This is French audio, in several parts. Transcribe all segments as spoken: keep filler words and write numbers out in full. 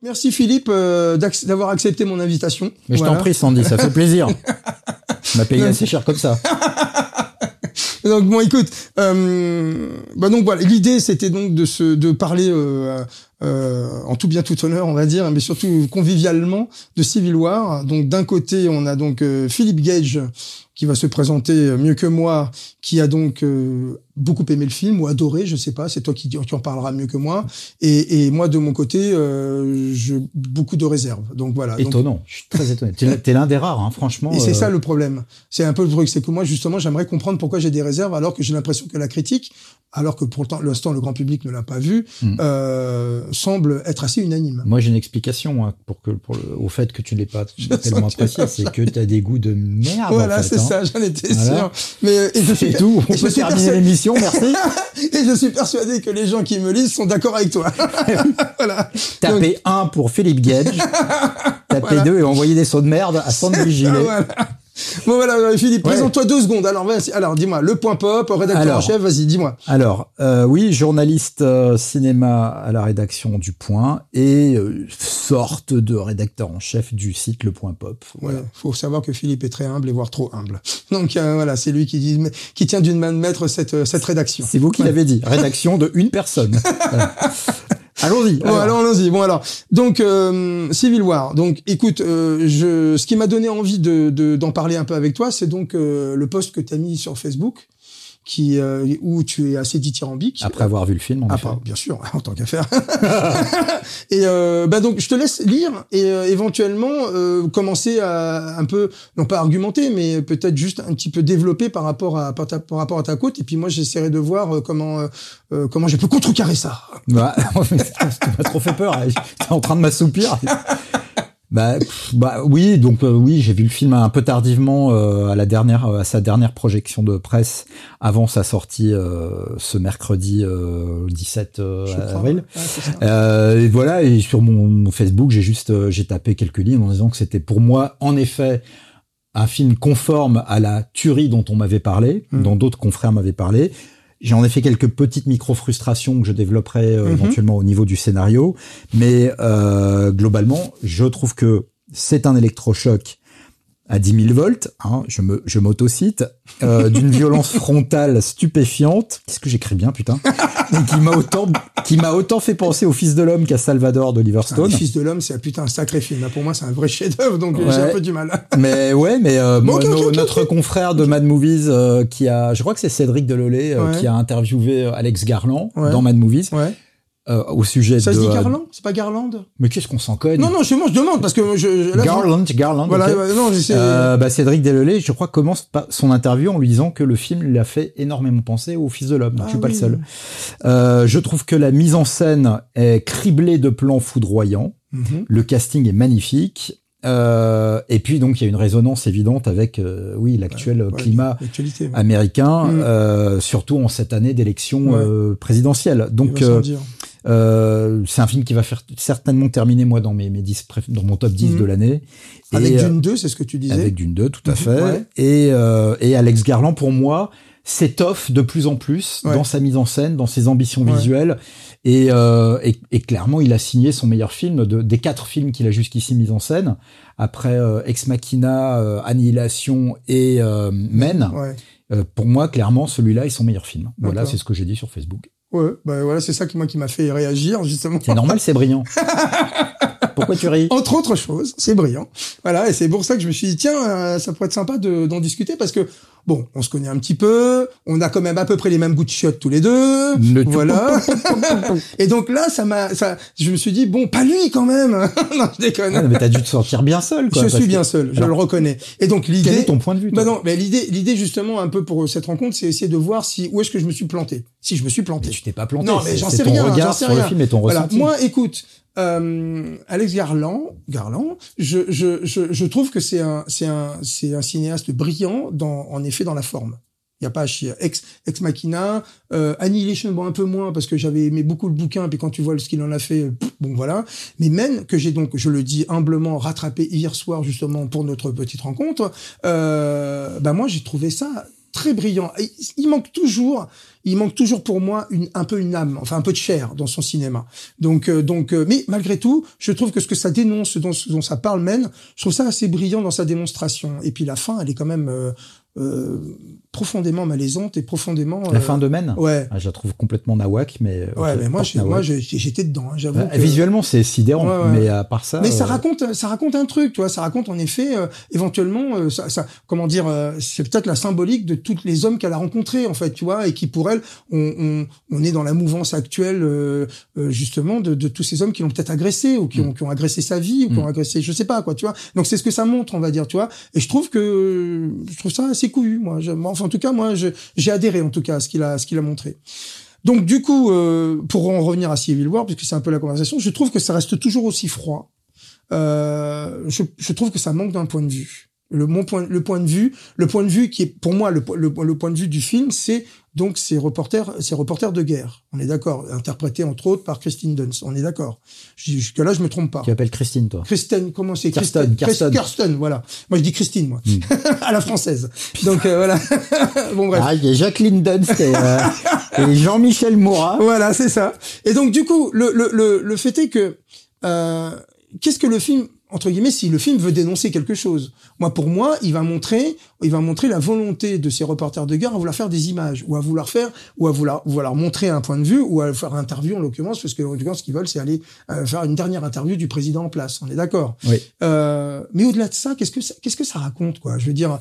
Merci Philippe euh, d'avoir accepté mon invitation. Mais voilà. Je t'en prie Sandy, ça fait plaisir. Tu m'as payé assez cher comme ça. Donc bon, écoute, euh, bah donc voilà, l'idée c'était donc de se de parler euh, euh, en tout bien tout honneur, on va dire, mais surtout convivialement de Civil War. Donc d'un côté, on a donc euh, Philippe Gage qui va se présenter mieux que moi, qui a donc euh, beaucoup aimé le film ou adoré, je sais pas, c'est toi qui, qui en parleras mieux que moi. Et, et moi de mon côté, euh, je beaucoup de réserves. Donc voilà. Étonnant, donc, je suis très étonné. T'es, t'es l'un des rares, hein, franchement. Et c'est euh... ça le problème. C'est un peu le truc, c'est que moi justement, j'aimerais comprendre pourquoi j'ai des réserves, alors que j'ai l'impression que la critique, alors que pourtant l'instant le grand public ne l'a pas vu, mmh. euh, semble être assez unanime. Moi j'ai une explication hein, pour que pour le, au fait que tu l'aies pas tellement apprécié, c'est que t'as des goûts de merde. Voilà, en fait, c'est hein. ça, j'en étais voilà. sûr. Mais et je c'est suis, tout. On et peut je terminer persuadé... l'émission, merci. Et je suis persuadé que les gens qui me lisent sont d'accord avec toi. Voilà. Tapez Donc... un pour Philippe Gage, tapez voilà. deux et envoyez des sauts de merde à Sandy Gilet. Voilà. Bon voilà, Philippe, ouais. présente-toi deux secondes. Alors, vas-y, alors dis-moi, le point pop, rédacteur alors, en chef, vas-y, dis-moi. Alors, euh, oui, journaliste euh, cinéma à la rédaction du Point et euh, sorte de rédacteur en chef du site Le Point Pop. Voilà. Ouais, faut savoir que Philippe est très humble et voire trop humble. Donc euh, voilà, c'est lui qui dit, qui tient d'une main de maître cette cette rédaction. C'est vous qui ouais. l'avez dit, rédaction de une personne. Voilà. Allons-y. Bon, alors, allons-y. Bon, alors, donc euh, Civil War. Donc, écoute, euh, je, ce qui m'a donné envie de, de d'en parler un peu avec toi, c'est donc euh, le post que tu as mis sur Facebook, qui euh, où tu es assez dithyrambique. Après avoir vu le film, en ah, effet. Pas, bien sûr, en tant qu'affaire. Et euh, bah donc, je te laisse lire et euh, éventuellement euh, commencer à un peu, non pas argumenter, mais peut-être juste un petit peu développer par rapport à par, ta, par rapport à ta côte. Et puis moi, j'essaierai de voir euh, comment euh, comment je peux contrecarrer ça. Bah, tu m'as trop fait peur. T'es en train de m'assoupir. Bah, bah oui, donc euh, oui, j'ai vu le film un peu tardivement euh, à la dernière, à sa dernière projection de presse avant sa sortie euh, ce mercredi euh, dix-sept euh, avril. Ouais, euh, et voilà, et sur mon, mon Facebook, j'ai juste euh, j'ai tapé quelques lignes en disant que c'était pour moi en effet un film conforme à la tuerie dont on m'avait parlé, mmh. dont d'autres confrères m'avaient parlé. J'en ai fait quelques petites micro-frustrations que je développerai euh, mm-hmm. éventuellement au niveau du scénario, mais euh, globalement, je trouve que c'est un électrochoc à dix mille volts, hein, je me je m'autocite, euh, d'une violence frontale stupéfiante. Qu'est-ce que j'écris bien, putain, et qui m'a autant qui m'a autant fait penser au Fils de l'homme qu'à Salvador d'Oliver Stone. Ah, Fils de l'homme, c'est putain un sacré film. Pour moi, c'est un vrai chef-d'œuvre, donc ouais. j'ai un peu du mal. Mais ouais, mais euh, bon, okay, no, okay, okay, notre okay. confrère de Mad Movies euh, qui a, je crois que c'est Cédric Delolé euh, ouais. qui a interviewé Alex Garland ouais. dans Mad Movies. Ouais. Euh, au sujet ça de... Ça se dit Garland? C'est pas Garland? Mais qu'est-ce qu'on s'en cogne? Non, non, chez moi, je demande, parce que je... Là, Garland, Garland. Voilà, okay. ouais, non, j'essaie... Euh, bah, Cédric Delolé, je crois, commence son interview en lui disant que le film lui a fait énormément penser au Fils de l'homme. Donc, ah, je suis pas oui. le seul. Euh, je trouve que la mise en scène est criblée de plans foudroyants. Mm-hmm. Le casting est magnifique. Euh, et puis donc il y a une résonance évidente avec euh, oui l'actuel ouais, climat ouais, ouais. américain, mmh. euh, surtout en cette année d'élection ouais. euh, présidentielle. Donc euh, euh, c'est un film qui va faire certainement terminer moi dans mes, mes dix dans mon top dix mmh. de l'année. Avec et, Dune deux, c'est ce que tu disais. Avec Dune deux, tout à mmh. fait. Ouais. Et euh, et Alex Garland pour moi s'étoffe de plus en plus ouais. dans sa mise en scène, dans ses ambitions ouais. visuelles. Et, euh, et, et clairement, il a signé son meilleur film de, des quatre films qu'il a jusqu'ici mis en scène, après euh, Ex Machina, euh, Annihilation et euh, Men. Ouais. Euh, pour moi, clairement, celui-là est son meilleur film. Voilà, D'accord. c'est ce que j'ai dit sur Facebook. Ouais, bah voilà, c'est ça qui moi qui m'a fait réagir justement. C'est normal, c'est brillant. Pourquoi tu ris? Entre autres choses, c'est brillant. Voilà, et c'est pour ça que je me suis dit tiens, euh, ça pourrait être sympa de, d'en discuter parce que bon, on se connaît un petit peu, on a quand même à peu près les mêmes goûts de chiottes tous les deux, Le voilà. Et donc là, ça m'a, ça, je me suis dit bon, pas lui quand même. Non, je déconne. Ah, mais t'as dû te sentir bien seul, quoi. Je suis bien seul, je Alors, le reconnais. Et donc l'idée. Quel est ton point de vue? Bah non, mais l'idée, l'idée justement un peu pour cette rencontre, c'est essayer de voir si où est-ce que je me suis planté. Si je me suis planté. Mais tu t'es pas planté. Non, mais j'en sais ton rien. Regard J'en sais sur rien. Le film et ton voilà. ressenti. Moi, écoute. Euh, Alex Garland, Garland, je, je, je, je trouve que c'est un, c'est un, c'est un cinéaste brillant dans, en effet, dans la forme. Il y a pas à chier. Ex, Ex Machina, euh, Annihilation, bon, un peu moins, parce que j'avais aimé beaucoup le bouquin, puis quand tu vois ce qu'il en a fait, pff, bon, voilà. Mais Men, que j'ai donc, je le dis humblement, rattrapé hier soir, justement, pour notre petite rencontre, euh, bah, moi, j'ai trouvé ça très brillant. Il, il manque toujours, il manque toujours pour moi une, un peu une âme, enfin un peu de chair dans son cinéma. Donc, euh, donc, euh, mais malgré tout, je trouve que ce que ça dénonce, ce dont, ce dont ça parle même, je trouve ça assez brillant dans sa démonstration. Et puis la fin, elle est quand même euh, euh, profondément malaisante et profondément. La euh, fin de Men. Ouais. Ah, je la trouve complètement nawak, mais. Ouais, okay, mais moi, j'ai, moi, j'ai, j'étais dedans. Hein, j'avoue. Euh, que... Visuellement, c'est sidérant, ouais, ouais. mais à part ça. Mais ça euh... raconte, ça raconte un truc, tu vois. Ça raconte en effet, euh, éventuellement, euh, ça, ça, comment dire, euh, c'est peut-être la symbolique de tous les hommes qu'elle a rencontrés, en fait, tu vois, et qui pour elle, on, on, on est dans la mouvance actuelle, euh, euh, justement, de, de tous ces hommes qui l'ont peut-être agressé ou qui ont, mm. qui ont agressé sa vie ou qui mm. ont agressé, je sais pas, quoi, tu vois. Donc c'est ce que ça montre, on va dire, tu vois. Et je trouve que, je trouve ça assez couillu, moi. Je, moi enfin, en tout cas, moi, je, j'ai adhéré, en tout cas, à ce qu'il a, à ce qu'il a montré. Donc du coup, euh, pour en revenir à Civil War, puisque c'est un peu la conversation, je trouve que ça reste toujours aussi froid. Euh, je, je trouve que ça manque d'un point de vue. Le mon point, le point de vue, le point de vue qui est pour moi le, le, le point de vue du film, c'est donc ces reporters, ces reporters de guerre. On est d'accord, interprétés entre autres par Kirsten Dunst. On est d'accord. Jusque là, je me trompe pas. Tu appelles Christine, toi. Kristen, comment c'est? Kirsten, Kirsten, Kirsten, voilà. Moi, je dis Christine, moi, mm. à la française. Donc euh, voilà. Bon bref. Ah, il y a Jacqueline Dunst et, euh, et Jean-Michel Moura. Voilà, c'est ça. Et donc du coup, le le le, le fait est que euh, qu'est-ce que le film, entre guillemets, si le film veut dénoncer quelque chose. Moi, pour moi, il va montrer, il va montrer la volonté de ces reporters de guerre à vouloir faire des images, ou à vouloir faire, ou à vouloir, vouloir montrer un point de vue, ou à faire une interview en l'occurrence, parce que en l'occurrence, ce qu'ils veulent, c'est aller euh, faire une dernière interview du président en place. On est d'accord. Oui. Euh, mais au-delà de ça, qu'est-ce que ça, qu'est-ce que ça raconte, quoi? Je veux dire,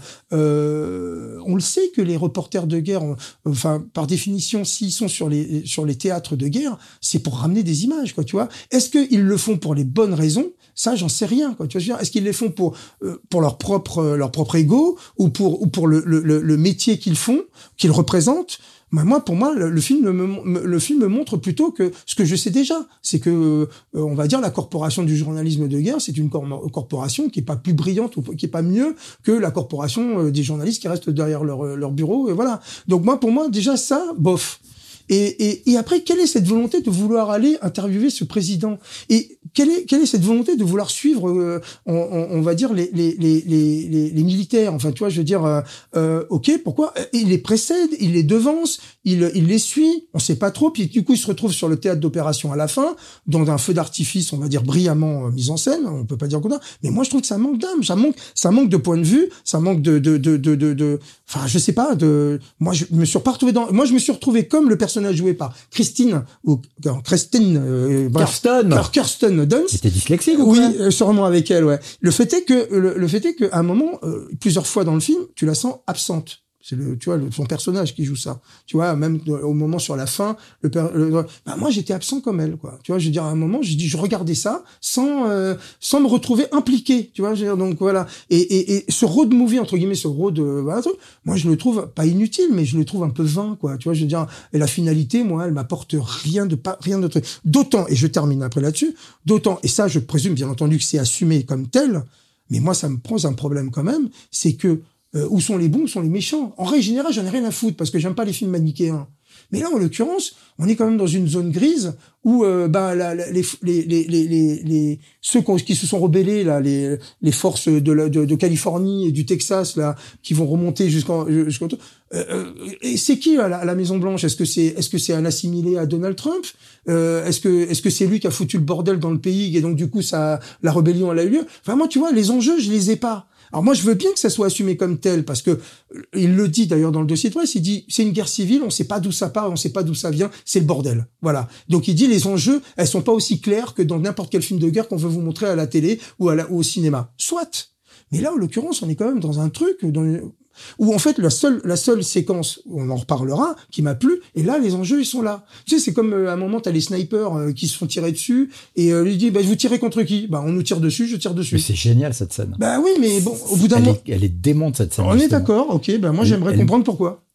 euh, on le sait que les reporters de guerre, on, enfin, par définition, s'ils sont sur les sur les théâtres de guerre, c'est pour ramener des images, quoi. Tu vois? Est-ce qu'ils le font pour les bonnes raisons? Ça, j'en sais rien, quoi. Tu vois, est-ce qu'ils les font pour euh, pour leur propre euh, leur propre ego ou pour ou pour le le, le métier qu'ils font, qu'ils représentent? Ben moi, pour moi, le, le film me, me le film me montre plutôt que ce que je sais déjà, c'est que euh, on va dire la corporation du journalisme de guerre, c'est une cor- corporation qui est pas plus brillante ou qui est pas mieux que la corporation euh, des journalistes qui restent derrière leur leur bureau, et voilà. Donc moi, pour moi, déjà ça, bof. Et, et, et après, quelle est cette volonté de vouloir aller interviewer ce président? Et quelle est, quelle est cette volonté de vouloir suivre, euh, on, on, on va dire, les, les, les, les, les militaires? Enfin, tu vois, je veux dire, euh, euh, ok, pourquoi? Il les précède, il les devance, il, il les suit, on sait pas trop, puis du coup, il se retrouve sur le théâtre d'opération à la fin, dans un feu d'artifice, on va dire, brillamment mis en scène, on peut pas dire quoi. Mais moi, je trouve que ça manque d'âme, ça manque, ça manque de point de vue, ça manque de, de, de, de, de, de enfin, je sais pas, de, moi, je me suis pas retrouvé dans, moi, je me suis retrouvé comme le personnage joué par Christine ou Kristen euh, Kirsten Kirsten Dunst. C'était dyslexique ou oui, quoi? euh, sûrement avec elle, ouais. Le fait est que le, le fait est qu'à un moment, euh, plusieurs fois dans le film, tu la sens absente. C'est le, tu vois, le, son personnage qui joue ça. Tu vois, même au moment sur la fin, le, le bah moi j'étais absent comme elle, quoi. Tu vois, je veux dire à un moment, j'ai dit, je regardais ça sans euh, sans me retrouver impliqué. Tu vois, je veux dire, donc voilà. Et, et, et ce road movie entre guillemets, ce road, euh, voilà, truc, moi je le trouve pas inutile, mais je le trouve un peu vain, quoi. Tu vois, je veux dire, et la finalité, moi, elle m'apporte rien de pas rien de truc. D'autant, et je termine après là-dessus, d'autant, et ça, je présume bien entendu que c'est assumé comme tel, mais moi ça me pose un problème quand même, c'est que Euh, où sont les bons, où sont les méchants. En règle générale, j'en ai rien à foutre parce que j'aime pas les films manichéens. Mais là, en l'occurrence, on est quand même dans une zone grise où euh, bah, la, la, les, les, les, les, les, ceux qui se sont rebellés, là, les, les forces de, la, de, de Californie et du Texas, là, qui vont remonter jusqu'en... jusqu'en euh, et c'est qui à la, à la Maison Blanche? Est-ce que c'est, est-ce que c'est un assimilé à Donald Trump? euh, Est-ce que, est-ce que c'est lui qui a foutu le bordel dans le pays et donc du coup, ça, la rébellion elle a eu lieu? Enfin moi, tu vois, les enjeux, je les ai pas. Alors moi, je veux bien que ça soit assumé comme tel, parce que il le dit d'ailleurs dans le dossier de presse, il dit c'est une guerre civile, on sait pas d'où ça part, on sait pas d'où ça vient, c'est le bordel. Voilà. Donc il dit les enjeux, elles sont pas aussi claires que dans n'importe quel film de guerre qu'on veut vous montrer à la télé ou, à la, ou au cinéma. Soit. Mais là, en l'occurrence, on est quand même dans un truc dans où en fait la seule la seule séquence, on en reparlera, qui m'a plu, et là les enjeux ils sont là. Tu sais, c'est comme euh, à un moment t'as les snipers euh, qui se font tirer dessus et euh, lui dit bah vous tirez contre qui? Bah on nous tire dessus, je tire dessus. Mais c'est génial cette scène. Bah oui, mais bon, au bout d'un moment, moment, elle est démente cette scène. On justement. Est d'accord, ok. Bah moi elle, j'aimerais elle... comprendre pourquoi.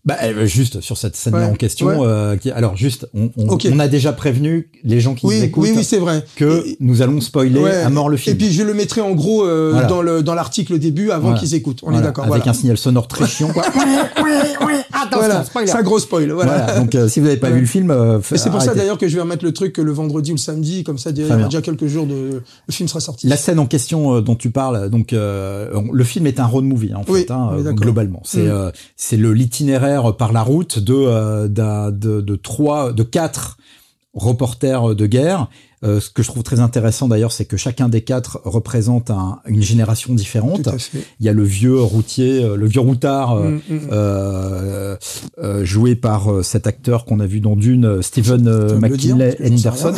Bah, juste sur cette scène-là Ouais, en question. ouais. Euh, qui, alors, juste, on, on, Okay. on a déjà prévenu les gens qui oui, nous écoutent oui, oui, c'est vrai. que et, nous allons spoiler ouais, à mort le film. Et puis je le mettrai en gros euh, voilà. dans le dans l'article début avant voilà. qu'ils écoutent. On voilà. est d'accord. Avec voilà. un signal sonore très chiant. Quoi. Attention, voilà. spoiler. C'est un gros spoil. Voilà. voilà. Donc, euh, si vous n'avez pas ouais. vu le film, euh, et c'est pour arrêtez. ça d'ailleurs que je vais remettre le truc le vendredi ou le samedi, comme ça, il y a déjà quelques jours de le film sera sorti. La scène en question euh, dont tu parles, donc euh, le film est un road movie hein, en oui, fait, hein, euh, globalement. C'est mmh. euh, c'est le l'itinéraire par la route de euh, de, de de trois, de quatre reporters de guerre. Euh, ce que je trouve très intéressant d'ailleurs, c'est que chacun des quatre représente un, une génération différente. Tout à fait. Il y a le vieux routier, le vieux routard, mmh, mmh. Euh, euh, joué par euh, cet acteur qu'on a vu dans Dune, Stephen euh, McKinley Henderson.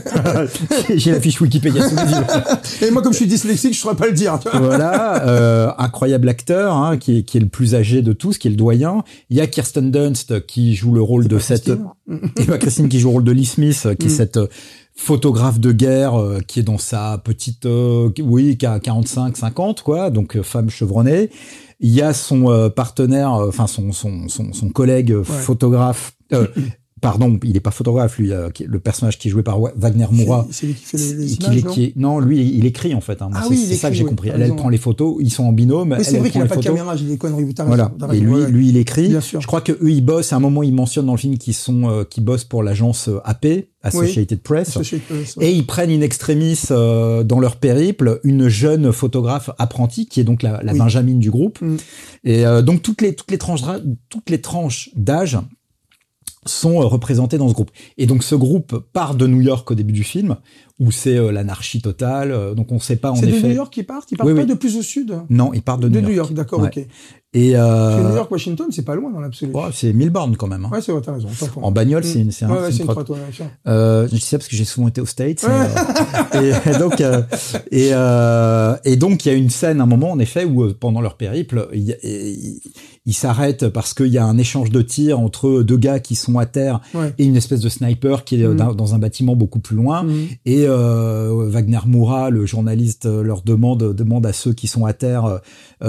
J'ai la fiche Wikipédia sous les yeux. Et moi, comme je suis dyslexique, je saurais pas le dire. Tu vois. Voilà, euh, incroyable acteur, hein, qui est qui est le plus âgé de tous, qui est le doyen. Il y a Kirsten Dunst qui joue le rôle et de cette, et pas Christine qui joue le rôle de Lee Smith, qui est mmh. cette photographe de guerre euh, qui est dans sa petite euh, oui qui a quarante-cinq cinquante quoi, donc euh, femme chevronnée. Il y a son euh, partenaire, enfin euh, son, son son son collègue ouais. photographe euh, pardon, il est pas photographe lui, euh, le personnage qui est joué par Wagner Moura. C'est lui qui fait les, les qui, images, qui est, non, lui il écrit en fait. Hein. Ah c'est oui, c'est ça que j'ai oui, compris. Elle, elle prend les photos, ils sont en binôme. Oui, c'est elle, vrai elle qu'il a pas photos. de caméra, j'ai des conneries. Voilà. Et lui, ouais. lui il écrit. Bien sûr. Je crois que eux ils bossent. À un moment ils mentionnent dans le film qu'ils sont, euh, qu'ils bossent pour l'agence A P, Associated oui. Press. Associated Press ouais. Et ils prennent in extremis euh, dans leur périple une jeune photographe apprentie qui est donc la, la oui. Benjamin du groupe. Mm. Et euh, donc toutes les toutes les tranches toutes les tranches d'âge sont représentés dans ce groupe. Et donc ce groupe part de New York au début du film, où c'est euh, l'anarchie totale, euh, donc on ne sait pas en c'est effet... C'est de New York qu'ils partent Ils partent oui, pas oui. de plus au sud Non, ils partent de, de New York. De New York, d'accord, ouais. ok. Et euh... Parce que New York, Washington, c'est pas loin dans l'absolu. Ouais, c'est Milburn quand même. Hein. Ouais, c'est vrai, t'as raison. En bagnole, c'est une, c'est un, ouais, ouais, c'est une, une trotte. trotte. Ouais, euh, je dis ça parce que j'ai souvent été aux States. Et, euh, et donc, euh, et, euh, et donc, il y a une scène, un moment, en effet, où euh, pendant leur périple, ils il, il s'arrêtent parce qu'il y a un échange de tirs entre deux gars qui sont à terre ouais. et une espèce de sniper qui est mmh. dans, dans un bâtiment beaucoup plus loin. Mmh. Et euh, Wagner Moura, le journaliste, leur demande demande à ceux qui sont à terre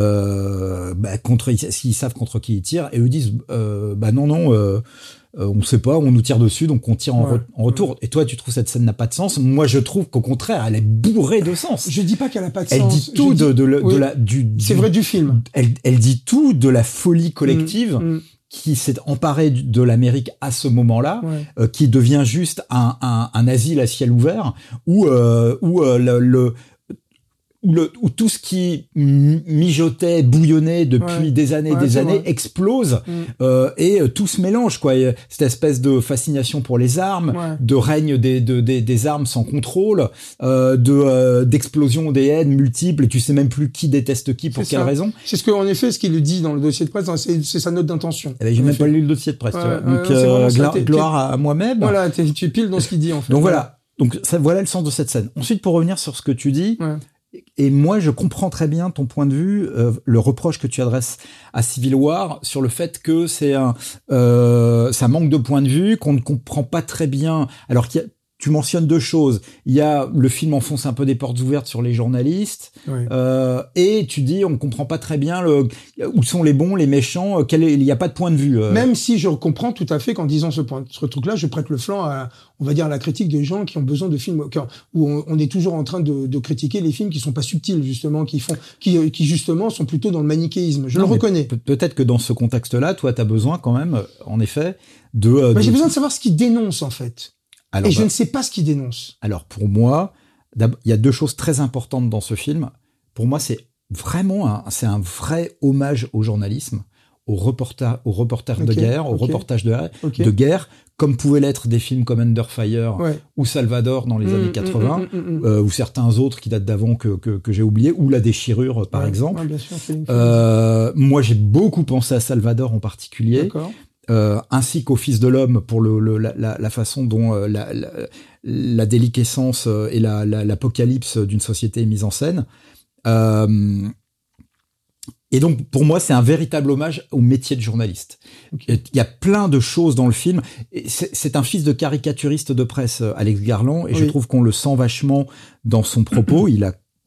euh, bah, contre s'ils savent contre qui ils tirent, et eux disent euh, bah non non euh, euh, on sait pas, on nous tire dessus donc on tire en, ouais, re- en retour. Ouais. Et toi tu trouves cette scène n'a pas de sens? Moi je trouve qu'au contraire elle est bourrée de sens. Je dis pas qu'elle a pas de elle sens. Elle dit tout je de, dis, de, de, oui, de la du, du c'est vrai du film. Elle elle dit tout de la folie collective. Mmh, mmh. qui s'est emparé de l'Amérique à ce moment-là, ouais. euh, qui devient juste un, un, un asile à ciel ouvert où euh, où euh, le, le Où, le, où tout ce qui mijotait, bouillonnait depuis ouais. des années et ouais, des années vrai. explose mmh. euh, et euh, tout se mélange, quoi. Et, cette espèce de fascination pour les armes, ouais. de règne des, de, des, des armes sans contrôle, euh, de euh, d'explosion des haines multiples, et tu sais même plus qui déteste qui pour c'est quelle ça. raison. C'est ce qu'en effet, ce qu'il le dit dans le dossier de presse, c'est, c'est sa note d'intention. Eh ben, j'ai même effet. pas lu le dossier de presse, ouais, tu vois. ouais, Donc ouais, euh, ça, gla- gloire à moi-même. Voilà, t'es, tu es pile dans ce qu'il dit en fait. Donc voilà. Donc ça, voilà le sens de cette scène. Ensuite, pour revenir sur ce que tu dis. Ouais. Et moi, je comprends très bien ton point de vue, euh, le reproche que tu adresses à Civil War sur le fait que c'est un, euh, ça manque de point de vue, qu'on ne comprend pas très bien. Alors qu'il y a, tu mentionnes deux choses. Il y a le film enfonce un peu des portes ouvertes sur les journalistes, oui. euh, et tu dis on ne comprend pas très bien le, où sont les bons, les méchants. Quel est, il n'y a pas de point de vue. Euh. Même si je comprends tout à fait qu'en disant ce, point, ce truc-là, je prête le flanc à, on va dire, à la critique des gens qui ont besoin de films où on, on est toujours en train de, de critiquer les films qui sont pas subtils justement, qui font, qui, qui justement sont plutôt dans le manichéisme. Je non, le reconnais. Pe- peut-être que dans ce contexte-là, toi, t'as besoin quand même, en effet, de. Euh, bah, de... J'ai besoin de savoir ce qu'ils dénoncent en fait. Alors, et bah, je ne sais pas ce qu'il dénonce. Alors pour moi, il y a deux choses très importantes dans ce film. Pour moi, c'est vraiment un, c'est un vrai hommage au journalisme, aux reporters, aux reporters okay, de guerre, aux okay, reportages de, okay. de guerre, comme pouvaient l'être des films comme Under Fire ouais. ou Salvador dans les mmh, années quatre-vingts, mmh, mmh, mmh. Euh, ou certains autres qui datent d'avant que, que, que j'ai oublié, ou La Déchirure par ouais, exemple. Ouais, bien sûr, euh, moi, j'ai beaucoup pensé à Salvador en particulier. D'accord. Euh, ainsi qu'au Fils de l'homme pour le, le, la, la façon dont euh, la, la, la déliquescence et la, la, l'apocalypse d'une société est mise en scène. Euh, et donc, pour moi, c'est un véritable hommage au métier de journaliste. Okay. Il y a plein de choses dans le film. C'est, c'est un fils de caricaturiste de presse, Alex Garland, et oui. je trouve qu'on le sent vachement dans son propos. Il a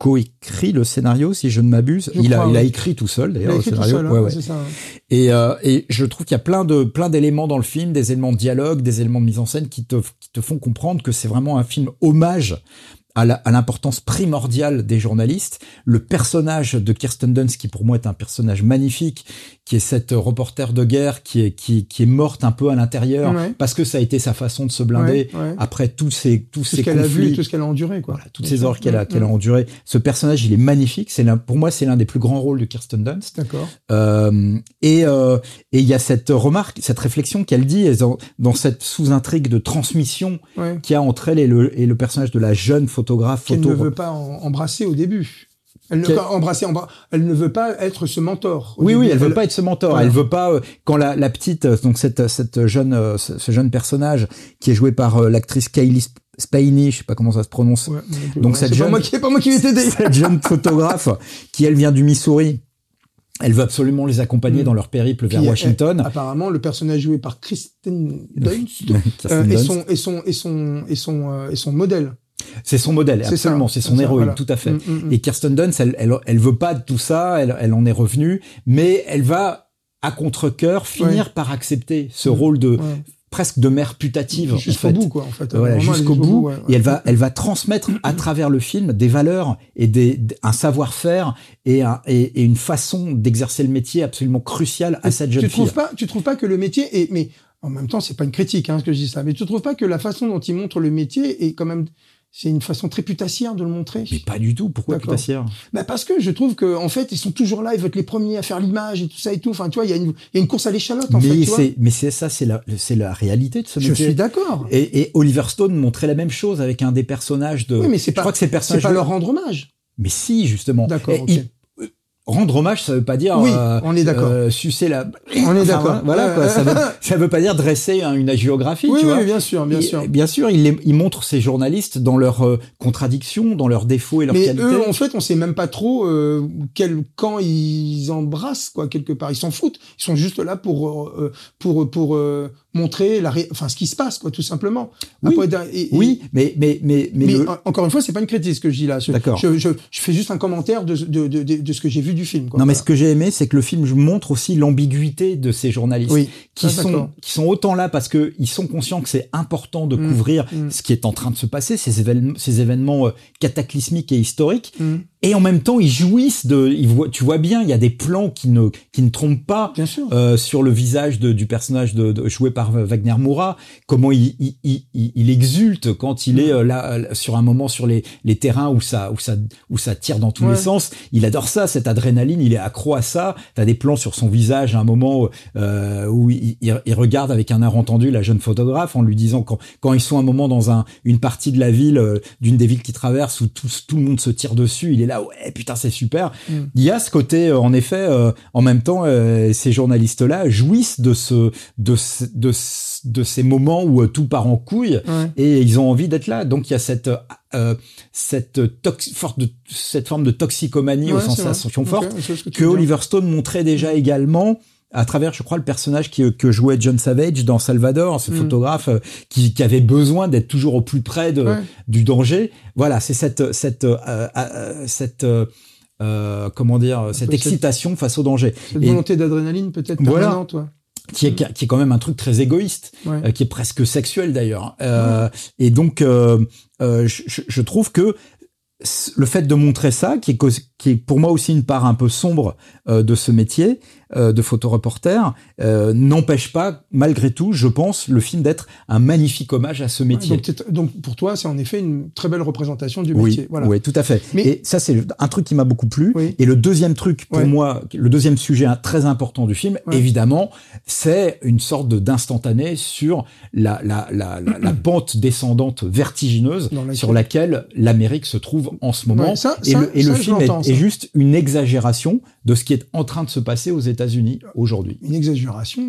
coécrit le scénario, si je ne m'abuse. Je il crois, a, il a oui. écrit tout seul, d'ailleurs, Il a le écrit tout scénario. seul, hein, ouais, ouais, ouais. c'est ça. hein. Et, euh, et je trouve qu'il y a plein de, plein d'éléments dans le film, des éléments de dialogue, des éléments de mise en scène qui te, qui te font comprendre que c'est vraiment un film hommage à, la, à l'importance primordiale des journalistes. Le personnage de Kirsten Dunst, qui pour moi est un personnage magnifique, qui est cette reporter de guerre qui est, qui, qui est morte un peu à l'intérieur, Ouais. parce que ça a été sa façon de se blinder Ouais, ouais. après tous ces, tous Tout ces ce qu'elle a conflits. vu, tout ce qu'elle a enduré, quoi. Voilà, toutes Bien ces sûr. horreurs qu'elle a, Mmh, qu'elle a mmh. endurées. Ce personnage, il est magnifique. C'est l'un, pour moi, c'est l'un des plus grands rôles de Kirsten Dunst. D'accord. Euh, et euh, et il y a cette remarque, cette réflexion qu'elle dit dans, dans cette sous-intrigue de transmission Ouais. qu'il y a entre elle et le, et le personnage de la jeune photographe. Qu'elle photo... ne veut pas en- embrasser au début. Elle ne, Qu'elle- pas embrasser, embra- elle ne veut pas être ce mentor. au Oui, début. oui, elle veut pas être ce mentor. Voilà. Elle veut pas euh, quand la, la petite, euh, donc cette cette jeune, euh, ce, ce jeune personnage qui est joué par euh, l'actrice Kaylee Sp- Spaeny, je sais pas comment ça se prononce. Ouais, mais- Donc ouais, cette c'est jeune- pas moi qui, c'est pas moi qui vais t'aider. Cette jeune photographe qui elle vient du Missouri. Elle veut absolument les accompagner Mm. dans leur périple vers Puis, Washington. euh, apparemment, le personnage joué par Kristen Dunst Kirsten euh, est Dunst. son et son et son et son euh, et son modèle. C'est son modèle, C'est absolument, ça, c'est c'est son ça, héroïne, voilà. tout à fait. Mm, mm, mm. Et Kirsten Dunst, elle, elle, elle veut pas de tout ça, elle, elle en est revenue, mais elle va à contre-cœur finir Ouais. par accepter ce Mm. rôle de Ouais. presque de mère putative, en Jusqu'au fait. bout, quoi, en fait. Voilà, Vraiment, jusqu'au aller bout. ouais, ouais. Et elle va, elle va transmettre à travers le film des valeurs et des, un savoir-faire et, un, et, et une façon d'exercer le métier absolument cruciale à cette jeune tu fille. trouves pas, tu trouves pas que le métier est, mais en même temps, c'est pas une critique, hein, ce que je dis ça, mais tu trouves pas que la façon dont il montre le métier est quand même, c'est une façon très putassière de le montrer? Mais pas du tout. Pourquoi D'accord. putassière? Bah parce que je trouve que en fait ils sont toujours là, ils veulent être les premiers à faire l'image et tout ça et tout. Enfin tu vois, il y a une, il y a une course à l'échalote en fait. Mais Tu vois c'est, mais c'est ça, c'est la, c'est la réalité de ce je métier. suis d'accord. Et, et Oliver Stone montrait la même chose avec un des personnages de. Oui, mais c'est je pas, crois que c'est le c'est personnage. pas leur rendre hommage. Mais si, justement. D'accord, Et ok. il- euh, rendre hommage, ça veut pas dire. Oui, euh, on est d'accord. euh, sucer la. On est Enfin, d'accord. Voilà, Ouais. quoi. Ça veut, ça veut pas dire dresser hein, une hagiographie, Oui, tu oui, vois. bien sûr, bien Et, sûr. Bien sûr, il, les, il montre ces journalistes dans leurs euh, contradictions, dans leurs défauts et leurs Mais qualités. eux, en fait, on sait même pas trop euh, quel quand ils embrassent quoi quelque part. Ils s'en foutent. Ils sont juste là pour euh, pour pour euh, montrer la, ré... enfin ce qui se passe quoi, tout simplement. Oui. Après, et- et- Oui, mais mais mais mais, Mais le- en- encore une fois, c'est pas une critique ce que je dis là. Je, D'accord. Je, je, je fais juste un commentaire de de de, de, de ce que j'ai vu du film. Quoi. non, mais Voilà. ce que j'ai aimé, c'est que le film montre aussi l'ambiguïté de ces journalistes. Oui. qui Ah, sont d'accord. qui sont autant là parce que ils sont conscients que c'est important de Mm, couvrir mm. ce qui est en train de se passer, ces événements, ces événements euh, cataclysmiques et historiques, Mm. et en même temps ils jouissent de, ils voient, tu vois bien, il y a des plans qui ne qui ne trompent pas. Bien sûr. Euh, sur le visage de, du personnage de, de- joué par euh, Wagner Moura, comment il, il, il, il- il exulte quand il est euh, là euh, sur un moment sur les, les terrains où ça où ça où ça tire dans tous Ouais. les sens. Il adore ça, cette adrénaline, il est accro à ça. T'as des plans sur son visage à un moment euh, où il, il, il regarde avec un air entendu la jeune photographe en lui disant quand quand ils sont un moment dans un une partie de la ville euh, d'une des villes qu'ils traversent où tout tout le monde se tire dessus, il est là ouais putain c'est super. Mm. Il y a ce côté euh, en effet euh, en même temps euh, ces journalistes là jouissent de ce de ce, de ce- de ces moments où euh, tout part en couille Ouais. et ils ont envie d'être là. Donc il y a cette euh, cette tox- forte de cette forme de toxicomanie Ouais, aux c'est vrai. sensations Ok, fortes je sais ce que tu que veux dire. Oliver Stone montrait déjà également à travers, je crois, le personnage qui, que jouait John Savage dans Salvador, ce Mm. photographe euh, qui, qui avait besoin d'être toujours au plus près de, Ouais. du danger. Voilà, c'est cette cette euh, euh, cette euh, euh, comment dire cette peu cette- excitation face au danger Cette Et- volonté d'adrénaline peut-être Voilà. permanente, toi. qui est qui est quand même un truc très égoïste, Ouais. euh, qui est presque sexuel d'ailleurs. Euh, Et donc, euh, euh, je, je- je trouve que c- le fait de montrer ça, qui est, cause- qui est pour moi aussi une part un peu sombre euh, de ce métier euh, de photoreporter, euh, n'empêche pas, malgré tout, je pense, le film d'être un magnifique hommage à ce métier. Ouais, donc, t'es- donc pour toi, c'est en effet une très belle représentation du Oui, métier. Voilà. oui, tout à fait. Mais- Et ça, c'est un truc qui m'a beaucoup plu. Oui. Et le deuxième truc, pour Ouais. moi, le deuxième sujet hein, très important du film, Ouais. évidemment, c'est une sorte de d'instantané sur la, la, la, la, la pente descendante vertigineuse Dans laquelle- sur laquelle l'Amérique se trouve en ce moment. Ouais, ça- et ça- le, et ça, le je film l'entends, est, ça. est juste une exagération de ce qui est en train de se passer aux États-Unis aujourd'hui. Une exagération,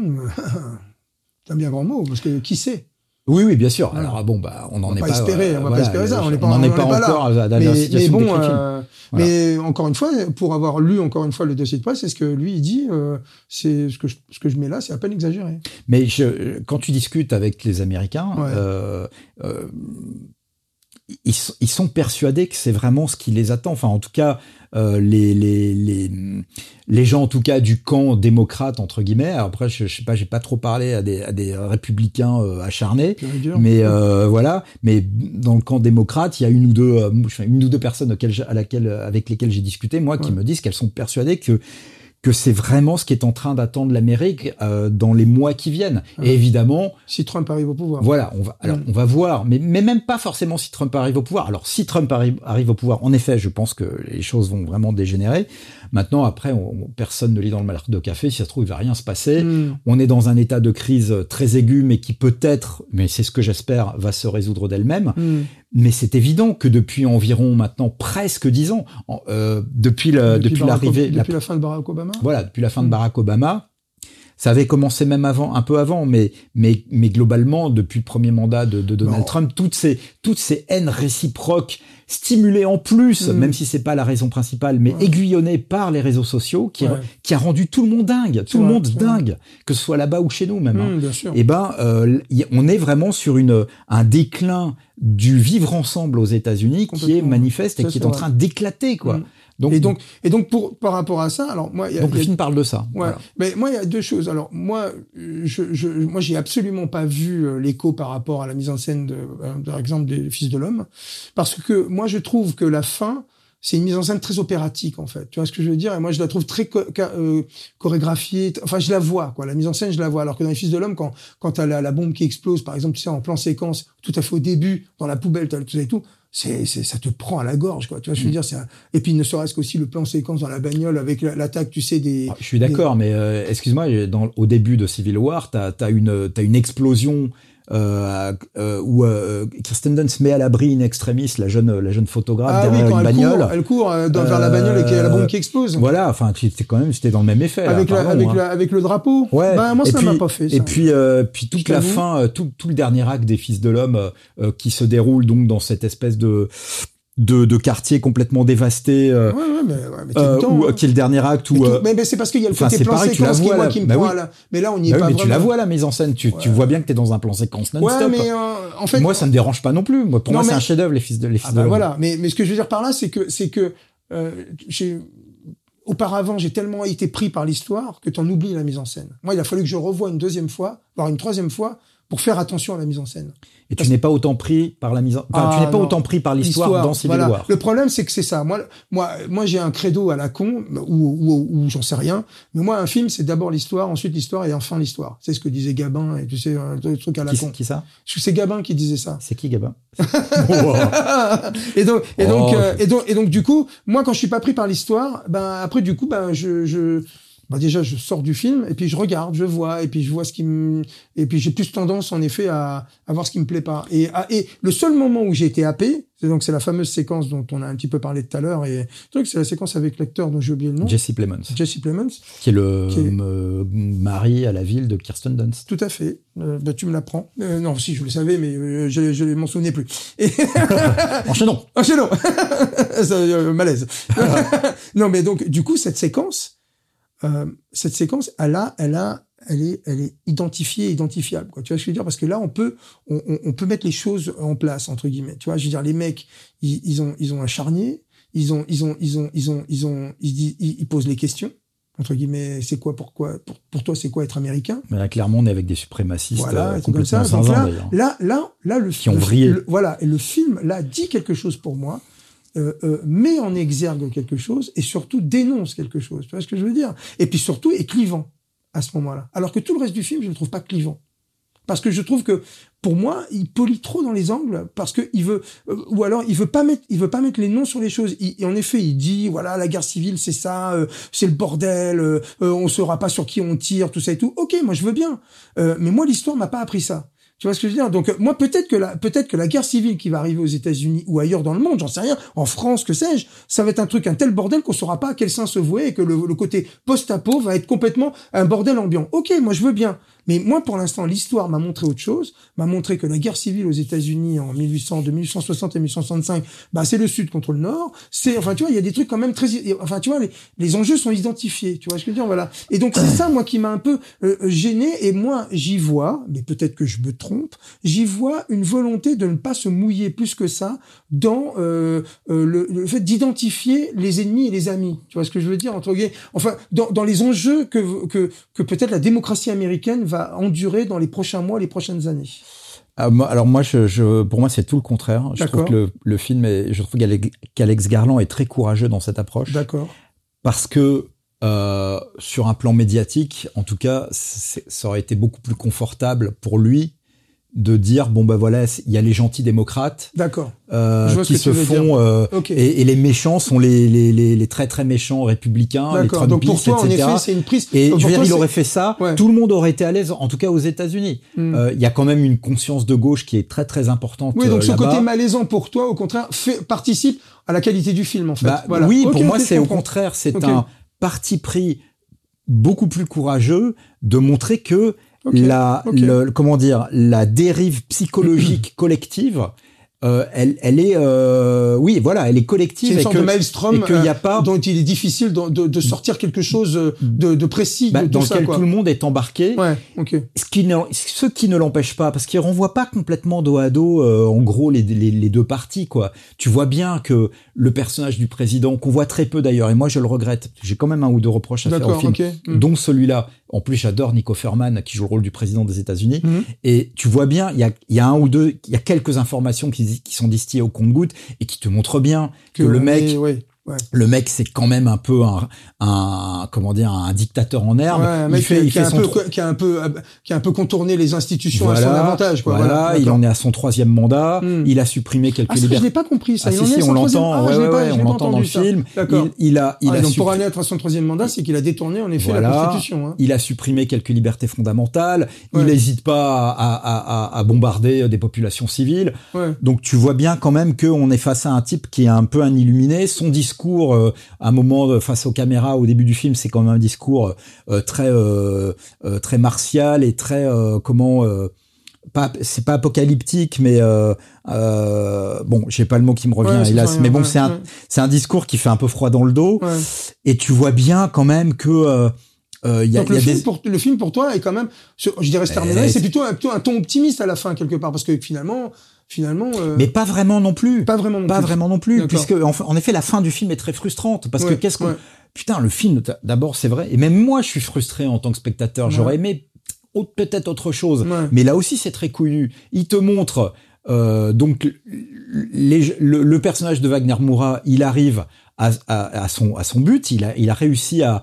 c'est un bien grand mot, parce que qui sait? Oui, oui, bien sûr. Voilà. Alors bon, bah, on n'en On est va pas. pas espérer, euh, on va voilà, pas espérer ça. On n'est pas, n'en est on pas est pas encore là. à la Mais, mais situation bon, d'écrire le film. euh, Voilà. mais encore une fois, pour avoir lu encore une fois le dossier de presse, c'est ce que lui il dit. Euh, c'est ce que je, ce que je mets là, c'est à peine exagéré. Mais je, quand tu discutes avec les Américains, Ouais. euh, euh, ils, ils sont persuadés que c'est vraiment ce qui les attend. Enfin, en tout cas, euh, les, les, les, les gens, en tout cas, du camp démocrate, entre guillemets. Après, je, je sais pas, j'ai pas trop parlé à des, à des républicains euh, acharnés. Mais euh, voilà. Mais dans le camp démocrate, il y a une ou deux, euh, une ou deux personnes auxquelles, à laquelle, avec lesquelles j'ai discuté, moi, qui ouais. me disent qu'elles sont persuadées que que c'est vraiment ce qui est en train d'attendre l'Amérique euh, dans les mois qui viennent. Ah. Et évidemment, si Trump arrive au pouvoir. Voilà, on va alors mmh. on va voir, mais mais même pas forcément si Trump arrive au pouvoir. Alors si Trump arrive arrive au pouvoir, en effet, je pense que les choses vont vraiment dégénérer. Maintenant, après, on, personne ne lit dans le malheur de café. Si ça se trouve, il va rien se passer. Mmh. On est dans un état de crise très aigu, mais qui peut-être, mais c'est ce que j'espère, va se résoudre d'elle-même. Mmh. Mais c'est évident que depuis environ maintenant presque dix ans, euh, depuis le, depuis, depuis l'arrivée, depuis la, la fin de Barack Obama. Voilà, depuis la fin mmh. de Barack Obama. Ça avait commencé même avant, un peu avant, mais mais mais globalement, depuis le premier mandat de, de Donald bon. Trump, toutes ces toutes ces haines réciproques, stimulées en plus, mmh. même si c'est pas la raison principale, mais ouais. aiguillonnées par les réseaux sociaux, qui ouais. a, qui a rendu tout le monde dingue, tout ouais, le monde dingue, vrai. Que ce soit là-bas ou chez nous même. Mmh, hein. bien sûr. Et ben, euh, on est vraiment sur une un déclin du vivre ensemble aux États-Unis qui est manifeste et qui est en vrai. train d'éclater, quoi. Mmh. Donc, et donc, et donc pour par rapport à ça, alors moi, il y a, donc y a, le film parle de ça. Ouais. Voilà. Mais moi, il y a deux choses. Alors moi, je, je, moi, j'ai absolument pas vu euh, l'écho par rapport à la mise en scène de, euh, par exemple, des Fils de l'homme, parce que moi, je trouve que la fin, c'est une mise en scène très opératique, en fait. Tu vois ce que je veux dire? Et moi, je la trouve très co- euh, chorégraphiée. Enfin, je la vois, quoi. La mise en scène, je la vois. Alors que dans les Fils de l'homme, quand quand t'as la, la bombe qui explose, par exemple, tu sais, en plan séquence, tout à fait au début, dans la poubelle, t'as tout ça et tout. C'est, c'est, ça te prend à la gorge, quoi. Tu vois, je veux dire, c'est un... et puis ne serait-ce qu'aussi le plan séquence dans la bagnole avec l'attaque, tu sais, des. Ah, je suis d'accord, des... mais euh, excuse-moi, dans au début de Civil War, t'as t'as une t'as une explosion. Euh, euh, où euh, Kirsten Dunst met à l'abri in extremis la jeune la jeune photographe ah derrière oui, quand une elle bagnole. Court, elle court euh, dans, vers la bagnole et qu'il y a la bombe qui explose. Voilà, enfin c'était quand même c'était dans le même effet. Avec là, la, pardon, avec hein. la, avec le drapeau. Ouais. Ben moi et ça puis, m'a pas fait. Ça. Et puis euh, puis toute la fin, euh, tout tout le dernier acte des Fils de l'homme euh, qui se déroule donc dans cette espèce de de, de quartier complètement dévasté, euh, ouais, ouais, mais, ouais, mais euh, temps, où, hein. qui est le dernier acte où. Mais, tout, euh, mais, mais c'est parce qu'il y a le côté plan pareil, séquence qui, moi, qui me bah prend oui. à la. Mais là, on n'y est bah pas oui, mais vraiment. tu la vois la mise en scène, tu, ouais. tu vois bien que t'es dans un plan séquence non-stop. Ouais, mais euh, en fait, moi, ça me dérange pas non plus. Moi, pour non, moi, mais... c'est un chef-d'œuvre, les Fils de les Fils ah de bah l'homme. Voilà, mais mais ce que je veux dire par là, c'est que c'est que euh, j'ai auparavant, j'ai tellement été pris par l'histoire que t'en oublies la mise en scène. Moi, il a fallu que je revoie une deuxième fois, voire une troisième fois, pour faire attention à la mise en scène. Et tu n'es pas autant pris par la mise en... enfin, ah, tu n'es pas non. autant pris par l'histoire, l'histoire dans Civil voilà. War. Le problème, c'est que c'est ça. Moi, moi, moi, j'ai un credo à la con, ou, ou, ou j'en sais rien. Mais moi, un film, c'est d'abord l'histoire, ensuite l'histoire et enfin l'histoire. C'est ce que disait Gabin, et tu sais, un truc à la qui, con. Qui ça? C'est Gabin qui disait ça. C'est qui, Gabin? et donc, et donc, oh, euh, et donc, et donc, du coup, moi, quand je suis pas pris par l'histoire, ben, après, du coup, ben, je, je, bah déjà je sors du film et puis je regarde, je vois et puis je vois ce qui me et puis j'ai plus tendance en effet à, à voir ce qui me plaît pas et à, et le seul moment où j'ai été happé, c'est donc c'est la fameuse séquence dont on a un petit peu parlé tout à l'heure et le truc c'est la séquence avec l'acteur dont j'ai oublié le nom. Jesse Plemons. Jesse Plemons qui est le qui est... Euh, mari à la ville de Kirsten Dunst. Tout à fait. Euh, bah, tu me l'apprends. Euh, non, si je le savais mais euh, je je m'en souvenais plus. Et... Enchaînons. Enchaînons. Ça, euh, malaise. Non mais donc du coup cette séquence Euh, cette séquence, elle a, elle a, elle est, elle est identifiée, identifiable, quoi. Tu vois ce que je veux dire? Parce que là, on peut, on, on peut mettre les choses en place, entre guillemets. Tu vois, je veux dire, les mecs, ils, ils ont, ils ont un charnier, ils ont, ils ont, ils ont, ils ont, ils ont, ils, ils, ils posent les questions. Entre guillemets, c'est quoi, pourquoi, pour, pour toi, c'est quoi être américain? Mais là, clairement, on est avec des suprémacistes voilà, euh, complètement sans zinzin, d'ailleurs. Là, là, là, le qui ont le, vrillé. Le, voilà, et le film, là, dit quelque chose pour moi. Euh, euh, met en exergue quelque chose et surtout dénonce quelque chose. Tu vois ce que je veux dire? Et puis surtout est clivant à ce moment-là. Alors que tout le reste du film, je ne trouve pas clivant. Parce que je trouve que, pour moi, il polie trop dans les angles parce que il veut, euh, ou alors il veut pas mettre, il veut pas mettre les noms sur les choses. Il, et en effet, il dit, voilà, la guerre civile, c'est ça, euh, c'est le bordel, euh, euh, on saura pas sur qui on tire, tout ça et tout. Ok, moi je veux bien. Euh, mais moi, l'histoire m'a pas appris ça. Tu vois ce que je veux dire? Donc moi peut-être que la peut-être que la guerre civile qui va arriver aux États-Unis ou ailleurs dans le monde, j'en sais rien, en France, que sais-je, ça va être un truc un tel bordel qu'on saura pas à quel sein se vouer et que le, le côté post-apo va être complètement un bordel ambiant. OK, moi je veux bien, Mais moi, pour l'instant, l'histoire m'a montré autre chose, m'a montré que la guerre civile aux États-Unis en mille huit cents, de mille huit cent soixante et mille huit cent soixante-cinq, bah c'est le Sud contre le Nord. C'est, enfin, tu vois, il y a des trucs quand même très, enfin, tu vois, les, les enjeux sont identifiés. Tu vois ce que je veux dire, voilà. Et donc c'est ça, moi, qui m'a un peu euh, gêné. Et moi, j'y vois, mais peut-être que je me trompe, j'y vois une volonté de ne pas se mouiller plus que ça dans euh, euh, le, le fait d'identifier les ennemis et les amis. Tu vois ce que je veux dire, entre guillemets. Enfin, dans, dans les enjeux que que que peut-être la démocratie américaine va endurer dans les prochains mois, les prochaines années. Alors moi, je, je, pour moi, c'est tout le contraire. Je D'accord. trouve que le, le film, est, je trouve qu'Alex Garland est très courageux dans cette approche. D'accord. Parce que euh, sur un plan médiatique, en tout cas, ça aurait été beaucoup plus confortable pour lui de dire bon ben voilà, il y a les gentils démocrates, d'accord, euh, qui se font euh, okay. et, et les méchants sont les les les, les très très méchants républicains, d'accord. les Trumpistes, donc pour toi, et cetera. En effet, c'est une prise. Et donc je veux dire, toi, il c'est... aurait fait ça, ouais. tout le monde aurait été à l'aise, en tout cas aux États-Unis. Il mm. euh, y a quand même une conscience de gauche qui est très très importante. Oui, donc euh, ce là-bas. côté malaisant pour toi, au contraire, fait, participe à la qualité du film en fait. Bah, voilà. Oui, okay, pour okay, moi, okay, c'est au contraire, c'est okay. un parti pris beaucoup plus courageux de montrer que Okay, la, okay. Le, comment dire, la dérive psychologique collective, euh, elle, elle est, euh, oui, voilà, elle est collective. C'est une et sorte que, de maelstrom et qu'il y a pas, dont il est difficile de, de, de sortir quelque chose de, de précis bah, de dans tout ça, lequel quoi. tout le monde est embarqué. Ouais, okay. Ce qui ne, ce qui ne l'empêche pas, parce qu'il renvoie pas complètement dos à dos, euh, en gros, les, les, les deux parties, quoi. Tu vois bien que le personnage du président, qu'on voit très peu d'ailleurs, et moi je le regrette, j'ai quand même un ou deux reproches à faire au film, okay. mmh. dont celui-là. En plus, j'adore Nico Ferman, qui joue le rôle du président des États-Unis. Mmh. Et tu vois bien, il y a, il y a un ou deux, il y a quelques informations qui, qui sont distillées au compte-gouttes et qui te montrent bien que, que le mec, mais, ouais. Ouais. Le mec, c'est quand même un peu un, un comment dire, un dictateur en herbe. Ouais, un mec il fait, qui, il qui, fait a son un peu, tro... qui a un peu, qui a un peu contourné les institutions voilà, à son avantage, quoi. Voilà, voilà il en est à son troisième mandat. Mm. Il a supprimé quelques ah, ça, libertés. Je l'ai pas compris ça. Ah, il si, en si, est à on son troisième. l'entend. Ah, ouais, je l'ai ouais, pas, ouais, je on l'ai pas l'entend dans le ça. film. D'accord. Il, il a, il ah, a donc suppré... pour aller à son troisième mandat, c'est qu'il a détourné en effet voilà. la Constitution. Hein. Il a supprimé quelques libertés fondamentales. Ouais. Il n'hésite pas à, à, à, à bombarder des populations civiles. Ouais. Donc tu vois bien quand même qu'on est face à un type qui est un peu un illuminé. Son discours, euh, à un moment face aux caméras au début du film, c'est quand même un discours euh, très euh, euh, très martial et très euh, comment euh, pas c'est pas apocalyptique mais euh, euh, bon j'ai pas le mot qui me revient ouais, hélas rien, mais bon ouais, c'est un ouais. c'est un discours qui fait un peu froid dans le dos ouais. et tu vois bien quand même que euh, euh, y a, donc y a le, film des... pour, le film pour toi est quand même je dirais se terminer c'est plutôt, plutôt un ton optimiste à la fin quelque part parce que finalement Finalement, euh... mais pas vraiment non plus. Pas vraiment non pas plus. Vraiment non plus, puisque en, en effet la fin du film est très frustrante parce ouais, que qu'est-ce qu'on ouais. putain le film d'abord c'est vrai et même moi je suis frustré en tant que spectateur. Ouais. J'aurais aimé peut-être autre chose, ouais. mais là aussi c'est très couillu. Il te montre euh, donc les, le, le personnage de Wagner Moura, il arrive à, à, à son à son but. Il a il a réussi à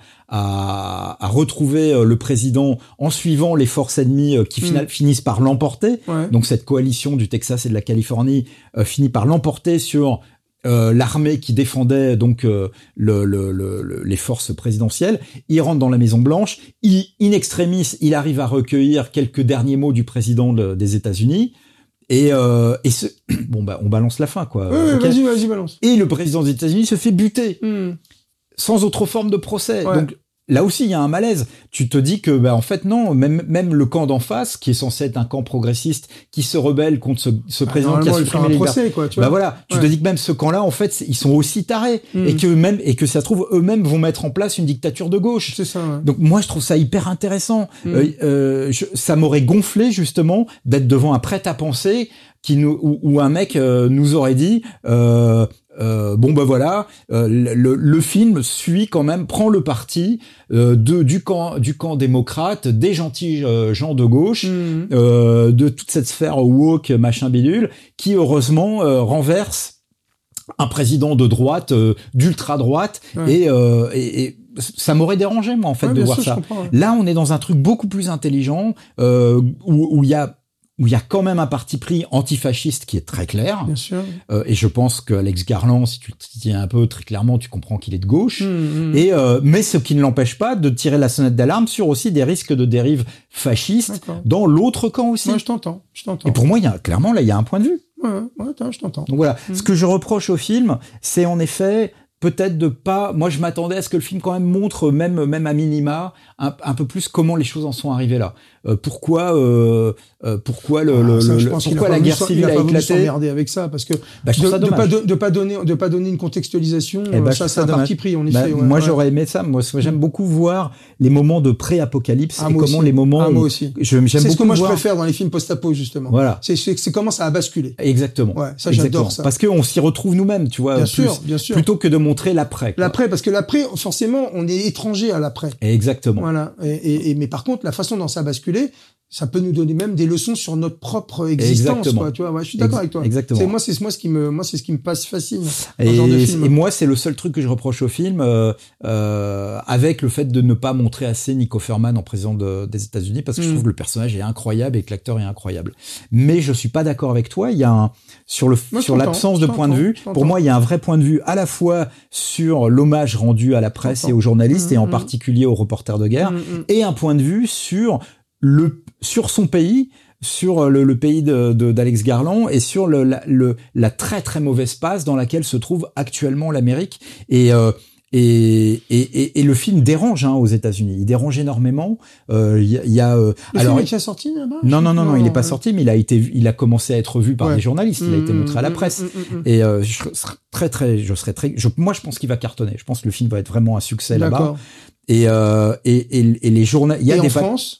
à, à retrouver le président en suivant les forces ennemies qui final, mmh. finissent par l'emporter. Ouais. Donc cette coalition du Texas et de la Californie euh, finit par l'emporter sur euh, l'armée qui défendait donc euh, le, le, le, les forces présidentielles. Il rentre dans la Maison Blanche. Il, in extremis, il arrive à recueillir quelques derniers mots du président de, des États-Unis. Et, euh, et ce, bon bah on balance la fin quoi. Ouais, okay. Vas-y, vas-y, balance. Et le président des États-Unis se fait buter mmh. sans autre forme de procès. Ouais. Donc là aussi, il y a un malaise. Tu te dis que, bah, en fait, non, même, même le camp d'en face, qui est censé être un camp progressiste, qui se rebelle contre ce, ce bah, président qui a supprimé les procès, quoi, tu bah vois. voilà, tu ouais. te dis que même ce camp-là, en fait, ils sont aussi tarés. Mm. Et que même, et que ça se trouve, eux-mêmes vont mettre en place une dictature de gauche. C'est ça, ouais. Donc, moi, je trouve ça hyper intéressant. Mm. Euh, euh, je, ça m'aurait gonflé, justement, d'être devant un prêt-à-penser qui nous, où, où un mec euh, nous aurait dit, euh, Euh, bon ben voilà, euh, le, le film suit quand même, prend le parti euh, de du camp du camp démocrate, des gentils euh, gens de gauche, mmh. euh, de toute cette sphère woke machin bidule, qui heureusement euh, renverse un président de droite, euh, d'ultra droite, ouais. et, euh, et, et ça m'aurait dérangé moi en fait ouais, de voir sûr, ça. Comprends, ouais. Là on est dans un truc beaucoup plus intelligent euh, où où il y a où il y a quand même un parti pris antifasciste qui est très clair. Bien sûr. Euh, et je pense qu'Alex Garland, si tu le tiens un peu très clairement, tu comprends qu'il est de gauche. Mmh, mmh. Et euh, mais ce qui ne l'empêche pas de tirer la sonnette d'alarme sur aussi des risques de dérive fasciste dans l'autre camp aussi. Moi, je t'entends. Je t'entends. Et pour moi, il y a clairement là, il y a un point de vue. Ouais, ouais, attends, je t'entends. Donc voilà. Mmh. Ce que je reproche au film, c'est en effet peut-être de pas. Moi, je m'attendais à ce que le film quand même montre, même même à minima, un, un peu plus comment les choses en sont arrivées là. Euh, pourquoi, euh, euh, pourquoi le, ah, le, ça, le a pourquoi la guerre civile a, a éclaté. S'emmerder avec ça, parce que bah, de, de pas de, de pas donner de pas donner une contextualisation, eh bah, ça c'est un parti pris. En effet. Bah, Ouais, moi, ouais. j'aurais aimé ça. Moi, j'aime beaucoup voir les moments de pré-apocalypse ah, et comment aussi. les moments. Ah, où moi aussi. Je, j'aime c'est beaucoup ce que moi voir... je préfère dans les films post-apo justement. Voilà. C'est c'est, c'est comment ça a basculé. Exactement. Ouais, ça Exactement. j'adore ça. Parce qu'on s'y retrouve nous-mêmes, tu vois. Bien plus, sûr, bien sûr. Plutôt que de montrer l'après. Quoi. L'après, parce que l'après, forcément, on est étranger à l'après. Exactement. Voilà. Et, et, et mais par contre, la façon dont ça a basculé, ça peut nous donner même des leçons sur notre propre existence. Exactement. Quoi, tu vois. Ouais, je suis d'accord Ex- avec toi. Exactement. C'est moi, c'est moi ce qui me, moi, c'est ce qui me passe fascine. Et, dans ce genre de film. et moi, c'est le seul truc que je reproche au film, euh, euh, avec le fait de ne pas montrer assez Nick Offerman en président de, des États-Unis, parce que mm. je trouve que le personnage est incroyable et que l'acteur est incroyable. Mais je suis pas d'accord avec toi. Il y a un sur le moi, sur l'absence de point de vue. Pour moi, il y a un vrai point de vue à la fois sur l'hommage rendu à la presse et aux journalistes, mm, et en mm. particulier aux reporters de guerre, mm, mm. et un point de vue sur le sur son pays, sur le, le pays de, de, d'Alex Garland, et sur le la, le la très très mauvaise passe dans laquelle se trouve actuellement l'Amérique. Et euh, et, et, et, et le film dérange hein, aux États-Unis. Il dérange énormément. Il euh, y a, y a euh, le alors film est déjà sorti là-bas. Non non non non, il est pas ouais. sorti, mais il a été, il a commencé à être vu par ouais. des journalistes. Il mmh, a été montré à la presse. Mmh, mmh, mmh. Et euh, je serais très très, je serais très, je, moi je pense qu'il va cartonner. Je pense que le film va être vraiment un succès D'accord. là-bas. Et euh, et, et, et les journalistes. Il y a et des en France.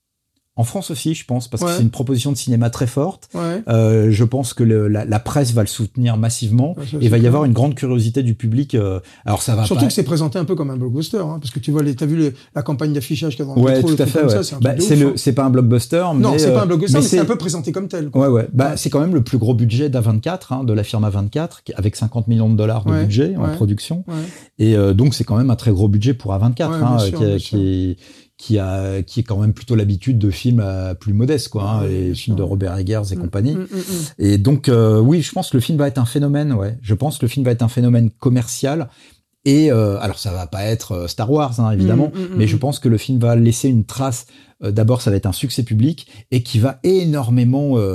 En France aussi, je pense, parce ouais. que c'est une proposition de cinéma très forte. Ouais. Euh, je pense que le, la, la presse va le soutenir massivement, ouais, ça, et va y clair. avoir une grande curiosité du public. Euh, alors ça va surtout pas... que c'est présenté un peu comme un blockbuster, hein, parce que tu vois, les, t'as vu les, la campagne d'affichage qu'il y a dans le ouais, métro, tout à fait. Ouais. Ça, c'est un bah, truc c'est, de le, ouf, hein. c'est pas un blockbuster, mais non, c'est euh, pas un blockbuster, mais, mais c'est... c'est un peu présenté comme tel. Quoi. Ouais, ouais. Bah, ouais. c'est quand même le plus gros budget d'A vingt-quatre, hein, de la firme A vingt-quatre, avec cinquante millions de dollars de ouais, budget ouais, en production, ouais. et euh, donc c'est quand même un très gros budget pour A vingt-quatre, ouais, hein, sûr, qui, qui est qui a qui est quand même plutôt l'habitude de films à plus modestes, quoi, hein, ouais, les films de Robert Eggers et mmh, compagnie. Mmh, mmh. Et donc euh, oui, je pense que le film va être un phénomène. Ouais, je pense que le film va être un phénomène commercial. Et euh, alors ça va pas être Star Wars, hein, évidemment, mmh, mmh, mais mmh. je pense que le film va laisser une trace. Euh, d'abord, ça va être un succès public et qui va énormément euh,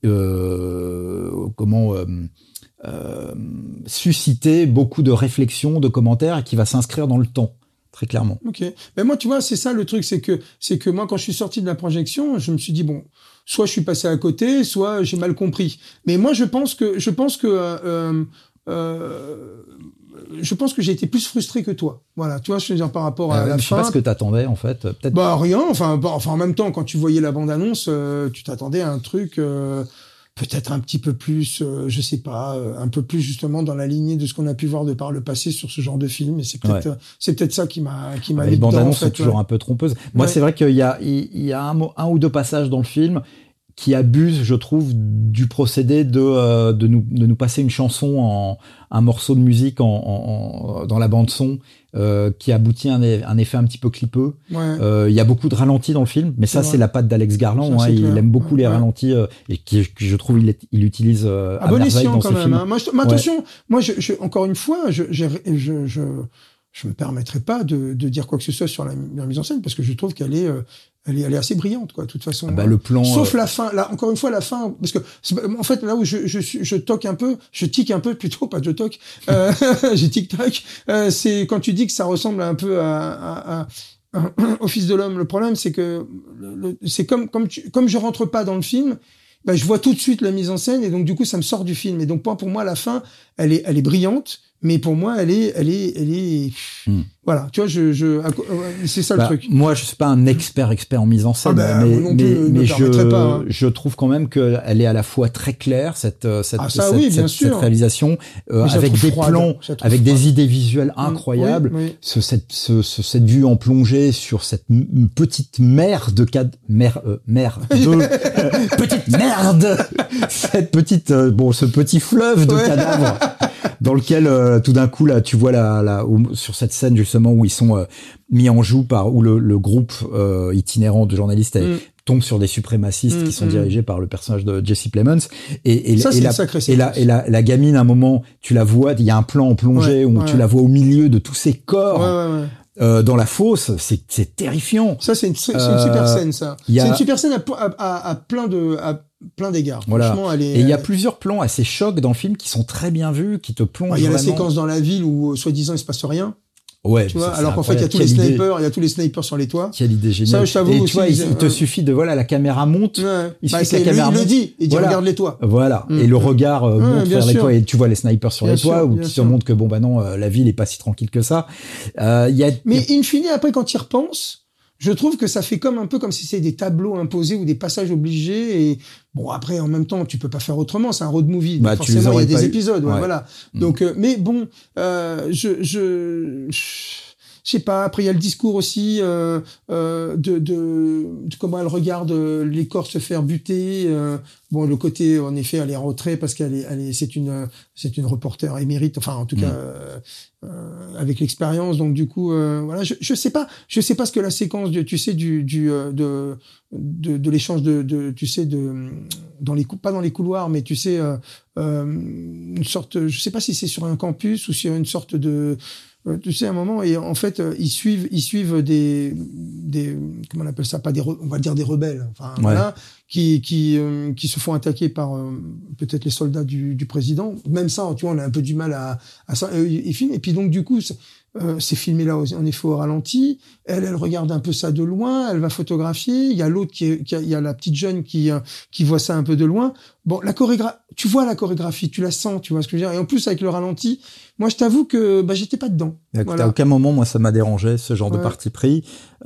euh, comment euh, euh, susciter beaucoup de réflexions, de commentaires, et qui va s'inscrire dans le temps. Très clairement. Ok. Mais moi, tu vois, c'est ça le truc, c'est que c'est que moi, quand je suis sorti de la projection, je me suis dit bon, soit je suis passé à côté, soit j'ai mal compris. Mais moi, je pense que je pense que euh, euh, je pense que j'ai été plus frustré que toi. Voilà, tu vois, je veux dire par rapport à euh, la je fin. Je sais pas ce que t'attendais en fait. Peut-être. Bah rien. Enfin, bah, enfin en même temps, quand tu voyais la bande-annonce, euh, tu t'attendais à un truc. Euh, peut-être un petit peu plus, euh, je sais pas, euh, un peu plus justement dans la lignée de ce qu'on a pu voir de par le passé sur ce genre de film. Et c'est peut-être, ouais. euh, c'est peut-être ça qui m'a, qui m'a. Ouais, les bandes annonces en fait, sont toujours ouais. un peu trompeuses. Moi, ouais. c'est vrai qu'il y a, il y a un, un ou deux passages dans le film qui abusent, je trouve, du procédé de euh, de nous de nous passer une chanson en un morceau de musique en, en, en dans la bande son euh, qui aboutit à un, un effet un petit peu clipeux. Il ouais. euh, y a beaucoup de ralentis dans le film, mais ça c'est, c'est la patte d'Alex Garland. Ça, hein, il aime beaucoup ouais, les ouais. ralentis euh, et qui, qui je trouve il, il utilise euh, à, à bon escient dans quand ce même. film. Hein. Moi, je, mais attention, ouais. moi je, je, encore une fois, je je je, je je me permettrai pas de, de dire quoi que ce soit sur la, la mise en scène parce que je trouve qu'elle est, euh, elle est, elle est assez brillante quoi. De toute façon. Ah bah, le plan. Sauf euh... la fin. Là, encore une fois, la fin, parce que en fait là où je, je, je toque un peu, je tique un peu plutôt, pas je toque, euh, j'ai tic-tac. Euh, c'est quand tu dis que ça ressemble un peu à, à, à, au Fils de l'homme. Le problème, c'est que le, c'est comme, comme, tu, comme je rentre pas dans le film. Ben, je vois tout de suite la mise en scène et donc du coup ça me sort du film et donc pour moi la fin elle est elle est brillante mais pour moi elle est elle est elle est mm. voilà tu vois je je c'est ça bah, le truc. Moi je suis pas un expert expert en mise en scène ah ben, mais non mais, plus, mais je pas, hein. je trouve quand même que elle est à la fois très claire cette cette ah, ça, cette, oui, bien cette, sûr. cette réalisation euh, avec des froide, plans avec froide. Des idées visuelles incroyables oui, oui. ce cette ce, ce cette vue en plongée sur cette m- petite mer de cad mer euh, mer de petite merde cette petite euh, bon ce petit fleuve de ouais. cadavres dans lequel euh, tout d'un coup là tu vois la, la où, sur cette scène justement où ils sont euh, mis en joue par où le, le groupe euh, itinérant de journalistes mm. tombe sur des suprémacistes mm, qui sont mm. dirigés par le personnage de Jesse Plemons et, et, ça, et, la, et, la, et la la gamine à un moment tu la vois il y a un plan en plongée ouais, où ouais. tu la vois au milieu de tous ces corps ouais, ouais, ouais. Euh, dans la fosse, c'est, c'est terrifiant. Ça, c'est une, c'est une super Euh, scène, ça. il y a- C'est une super scène à, à, à, à plein de, à plein d'égards. Voilà. Franchement, elle est. Et il y a plusieurs plans assez chocs dans le film qui sont très bien vus, qui te plongent Il y a la vraiment. séquence dans la ville où, soi-disant, il se passe rien. Ouais. Tu vois, ça, c'est alors qu'en fait, il y a tous les incroyable. Quelle idée. snipers, il y a tous les snipers sur les toits. Quelle idée géniale. Ça, je t'avoue Et tu aussi, vois, il, ils- il te euh, suffit de, voilà, la caméra monte. Ouais. Il Bah, suffit que c'est la lui, caméra il le monte. dit. Il dit, Voilà. regarde les toits. Voilà. Mm. Et le regard euh, Ouais, monte bien vers les sûr. toits et tu vois les snipers sur Bien les toits sûr, ou bien qui te sûr. montrent que bon, bah non, euh, la ville est pas si tranquille que ça. Euh, il y a, Mais il y a- in fine, après, quand tu y repenses, je trouve que ça fait comme un peu comme si c'était des tableaux imposés ou des passages obligés. Et bon, après, en même temps, tu peux pas faire autrement. C'est un road movie. Donc Bah, tu les forcément, il y aurais a des pas eu. épisodes. Ouais, Ouais. voilà. Mm. Donc, euh, mais bon, euh, je, je, je, je sais pas. Après, il y a le discours aussi euh, euh, de, de, de comment elle regarde euh, les corps se faire buter. Euh, bon, le côté, en effet, elle est en retrait parce qu'elle est, elle est, c'est une, c'est une reporter émérite. Enfin, en tout Mm. cas. Euh, euh, avec l'expérience, donc du coup, euh, voilà, je, je sais pas, je sais pas ce que la séquence, de, tu sais, du, du, euh, de, de, de l'échange de, de, tu sais, de, dans les cou- pas dans les couloirs, mais tu sais, euh, euh, une sorte, je sais pas si c'est sur un campus ou sur une sorte de, euh, tu sais, à un moment, et en fait, euh, ils suivent, ils suivent des, des, comment on appelle ça, pas des, re- on va dire des rebelles, enfin, Ouais. voilà, qui, qui, euh, qui se font attaquer par euh, peut-être les soldats du, du président. Même ça, tu vois, on a un peu du mal à, à ça. Et, et, film. Et puis donc du coup, c'est, euh, c'est filmé là en effet au ralenti. Elle, elle regarde un peu ça de loin. Elle va photographier. Il y a l'autre qui, est, qui a, il y a la petite jeune qui, euh, qui voit ça un peu de loin. Bon, la chorégraphie, tu vois la chorégraphie, tu la sens, tu vois ce que je veux dire. Et en plus avec le ralenti, moi je t'avoue que bah j'étais pas dedans. à Voilà. aucun moment, moi, ça m'a dérangé, ce genre Ouais. de parti pris.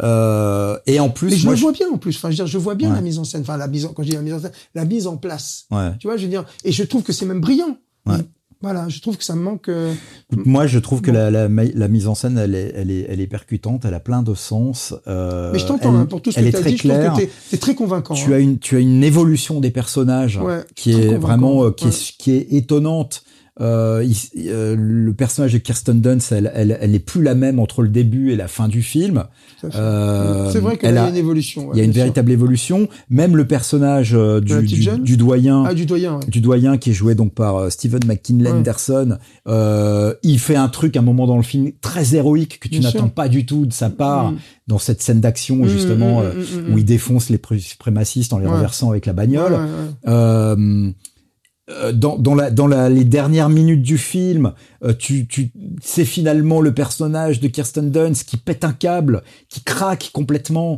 Euh, et en plus, Mais je moi, le vois bien en plus. Enfin, je veux dire, je vois bien Ouais. la mise en scène. Enfin, la mise en, quand je dis la mise en scène, la mise en place. ouais. Tu vois, je veux dire, et je trouve que c'est même brillant. Ouais. Et voilà, je trouve que ça me manque. Euh... Moi, je trouve que Bon. la, la, la mise en scène, elle est, elle est, elle est percutante, elle a plein de sens. Euh, Mais je t'entends elle- hein, pour tout ce elle que est tu as très dit. Je trouve claire. que t'es, t'es très convaincant. Tu hein. as une, tu as une évolution des personnages Ouais, qui très est convaincant. vraiment, euh, qui Ouais. est, qui est étonnante. Euh, il- euh, le personnage de Kirsten Dunst, elle, elle, elle n'est plus la même entre le début et la fin du film. Tout à fait. Euh, c'est vrai qu'il elle y a a- une évolution. Ouais, Il y a une bien sûr. véritable évolution. Même le personnage euh, De la du, petite du, jeune du doyen, Ah, du doyen. Ouais. du doyen qui est joué donc par euh, Stephen McKinley Ouais. Anderson, euh, il fait un truc à un moment dans le film très héroïque que tu Bien n'attends sûr. pas du tout de sa part Mm. dans cette scène d'action Mm, justement mm, euh, mm, mm, où mm. il défonce les pré- suprémacistes en les Ouais. renversant avec la Ouais, bagnole. ouais, ouais. Euh, euh, dans, dans, la, dans la, les dernières minutes du film, euh, tu, tu, c'est finalement le personnage de Kirsten Dunst qui pète un câble, qui craque complètement,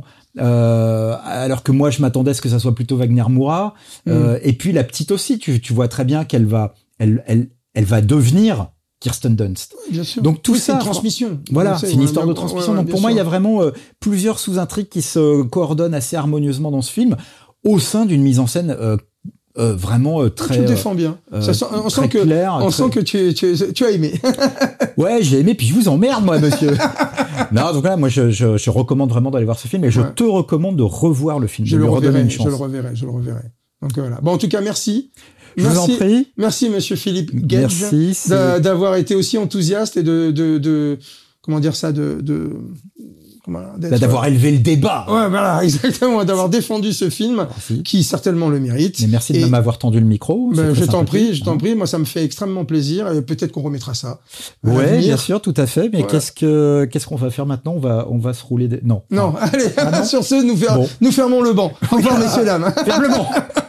euh, alors que moi je m'attendais à ce que ça soit plutôt Wagner Moura. Euh, et puis la petite aussi, tu, tu vois très bien qu'elle va, elle, elle, elle va devenir Kirsten Dunst. Bien sûr. Donc tout Oui, ça, c'est une transmission. Voilà, On sait, c'est une ouais, histoire ouais, de transmission. ouais, ouais, Donc pour bien moi, il y a sûr. vraiment euh, plusieurs sous-intrigues qui se coordonnent assez harmonieusement dans ce film, au sein d'une mise en scène euh, euh, vraiment euh, très Tu le défends bien. euh, Ça sent, on très sent que, clair, on très- sent que tu, tu, tu as aimé. Ouais, j'ai aimé, puis je vous emmerde, moi, monsieur. Non, donc là, moi, je, je, je recommande vraiment d'aller voir ce film, et je Ouais. te recommande de revoir le film, Je de le lui redonner reverrai, une je chance. le reverrai, je le reverrai. Donc voilà. Bon, en tout cas, merci. Je vous en Merci, prie. merci, monsieur Philippe Gage, Merci. c'est- d'a- d'avoir été aussi enthousiaste et de, de, de, comment dire ça, de, de, comment, d'être- Bah, d'avoir élevé le débat. Ouais, voilà, exactement, d'avoir défendu ce film, Merci. qui certainement le mérite. Mais merci de Et- m'avoir tendu le micro. c'est Ben, très je t'en sympathique, prie, je t'en hein. prie. Moi, ça me fait extrêmement plaisir. Et peut-être qu'on remettra ça. à Ouais, l'avenir. bien sûr, tout à fait. Mais Ouais. qu'est-ce que, qu'est-ce qu'on va faire maintenant? On va, on va se rouler des, non. Non, allez, Ah non sur ce, nous, fer- Bon. nous fermons le banc. Au revoir, messieurs, dames. Ferme le banc.